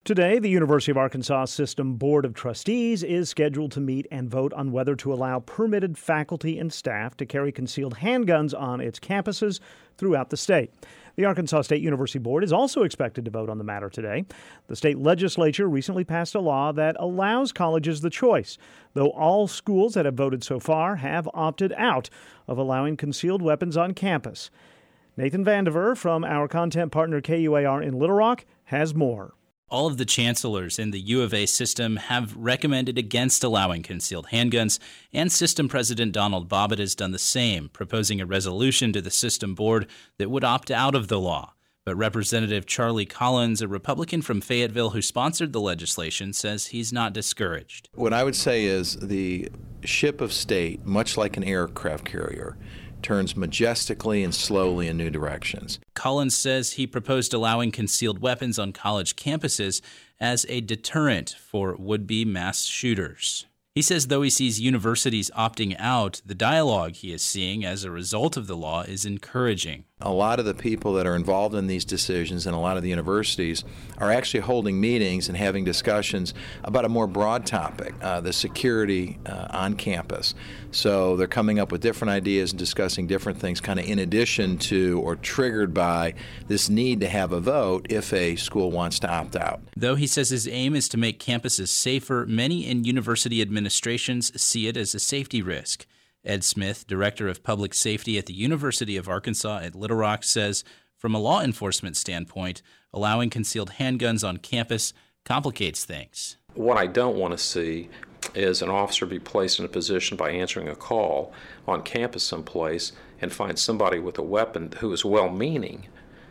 Today, the University of Arkansas System Board of Trustees is scheduled to meet and vote on whether to allow permitted faculty and staff to carry concealed handguns on its campuses throughout the state. The Arkansas State University Board is also expected to vote on the matter today. The state legislature recently passed a law that allows colleges the choice, though all schools that have voted so far have opted out of allowing concealed weapons on campus. Nathan Vandiver from our content partner KUAR in Little Rock has more. All of the chancellors in the U of A system have recommended against allowing concealed handguns, and system president Donald Bobbitt has done the same, proposing a resolution to the system board that would opt out of the law. But Representative Charlie Collins, a Republican from Fayetteville who sponsored the legislation, says he's not discouraged. What I would say is the ship of state, much like an aircraft carrier, turns majestically and slowly in new directions. Collins says he proposed allowing concealed weapons on college campuses as a deterrent for would-be mass shooters. He says though he sees universities opting out, the dialogue he is seeing as a result of the law is encouraging. A lot of the people that are involved in these decisions and a lot of the universities are actually holding meetings and having discussions about a more broad topic, the security on campus. So they're coming up with different ideas and discussing different things kind of in addition to or triggered by this need to have a vote if a school wants to opt out. Though he says his aim is to make campuses safer, many in university administrations see it as a safety risk. Ed Smith, Director of Public Safety at the University of Arkansas at Little Rock, says from a law enforcement standpoint, allowing concealed handguns on campus complicates things. What I don't want to see is an officer be placed in a position by answering a call on campus someplace and find somebody with a weapon who is well-meaning,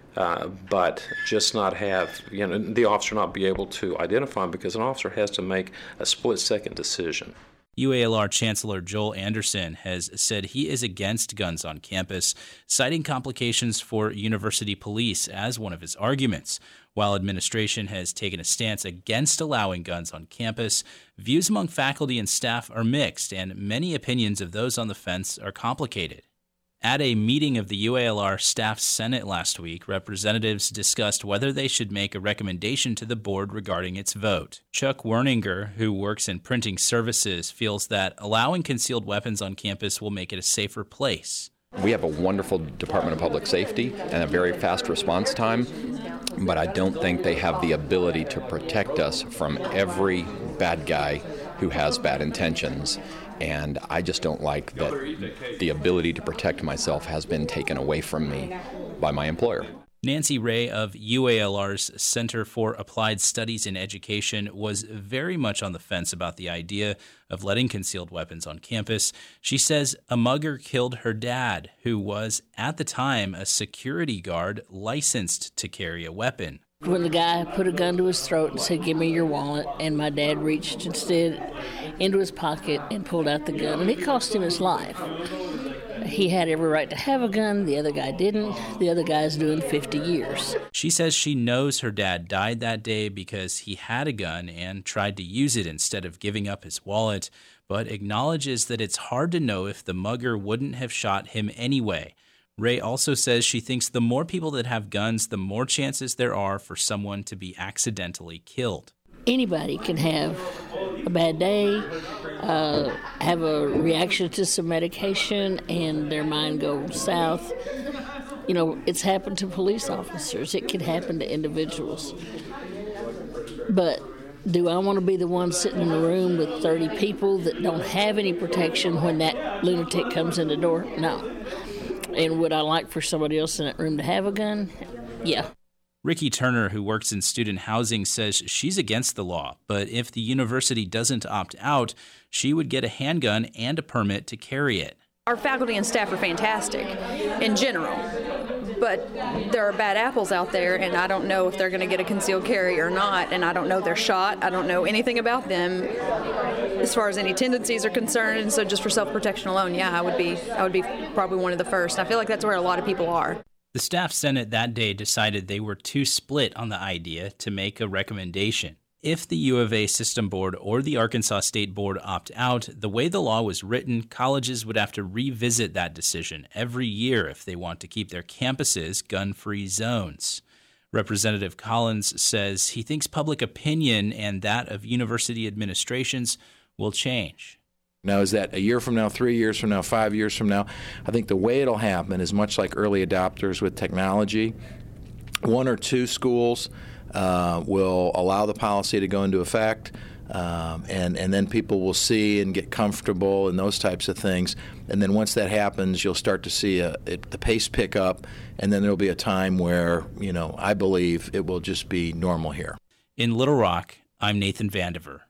but just not have, the officer not be able to identify him because an officer has to make a split-second decision. UALR Chancellor Joel Anderson has said he is against guns on campus, citing complications for university police as one of his arguments. While administration has taken a stance against allowing guns on campus, views among faculty and staff are mixed, and many opinions of those on the fence are complicated. At a meeting of the UALR Staff Senate last week, representatives discussed whether they should make a recommendation to the board regarding its vote. Chuck Werninger, who works in printing services, feels that allowing concealed weapons on campus will make it a safer place. We have a wonderful Department of Public Safety and a very fast response time, but I don't think they have the ability to protect us from every bad guy who has bad intentions. And I just don't like that the ability to protect myself has been taken away from me by my employer. Nancy Ray of UALR's Center for Applied Studies in Education was very much on the fence about the idea of letting concealed weapons on campus. She says a mugger killed her dad, who was, at the time, a security guard licensed to carry a weapon. When the guy put a gun to his throat and said, "Give me your wallet," and my dad reached instead into his pocket and pulled out the gun, and it cost him his life. He had every right to have a gun. The other guy didn't. The other guy's doing 50 years. She says she knows her dad died that day because he had a gun and tried to use it instead of giving up his wallet, but acknowledges that it's hard to know if the mugger wouldn't have shot him anyway. Ray also says she thinks the more people that have guns, the more chances there are for someone to be accidentally killed. Anybody can have a bad day, have a reaction to some medication, and their mind goes south. It's happened to police officers. It can happen to individuals. But do I want to be the one sitting in the room with 30 people that don't have any protection when that lunatic comes in the door? No. And would I like for somebody else in that room to have a gun? Yeah. Ricky Turner, who works in student housing, says she's against the law, but if the university doesn't opt out, she would get a handgun and a permit to carry it. Our faculty and staff are fantastic in general, but there are bad apples out there, and I don't know if they're going to get a concealed carry or not, and I don't know their shot. I don't know anything about them as far as any tendencies are concerned, and so just for self-protection alone, yeah, I would be probably one of the first. I feel like that's where a lot of people are. The Staff Senate that day decided they were too split on the idea to make a recommendation. If the U of A System Board or the Arkansas State Board opt out, the way the law was written, colleges would have to revisit that decision every year if they want to keep their campuses gun-free zones. Representative Collins says he thinks public opinion and that of university administrations will change. Now, is that a year from now, 3 years from now, 5 years from now? I think the way it'll happen is much like early adopters with technology. 1 or 2 schools will allow the policy to go into effect, and then people will see and get comfortable and those types of things. And then once that happens, you'll start to see the pace pick up, and then there'll be a time where, I believe it will just be normal here. In Little Rock, I'm Nathan Vandiver.